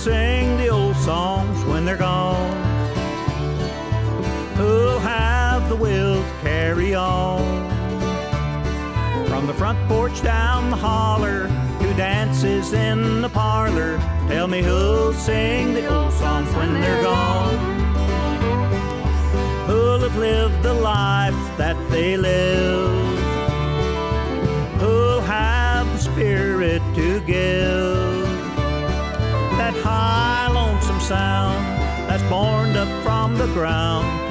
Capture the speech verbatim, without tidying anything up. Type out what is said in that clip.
sing the old songs when they're gone? Who'll have the will to carry on? From the front porch down the holler to dances in the parlor, tell me who'll sing the old songs when they're gone? Who'll have lived the life that they live? Who'll have the spirit to give? That high lonesome sound that's borne up from the ground,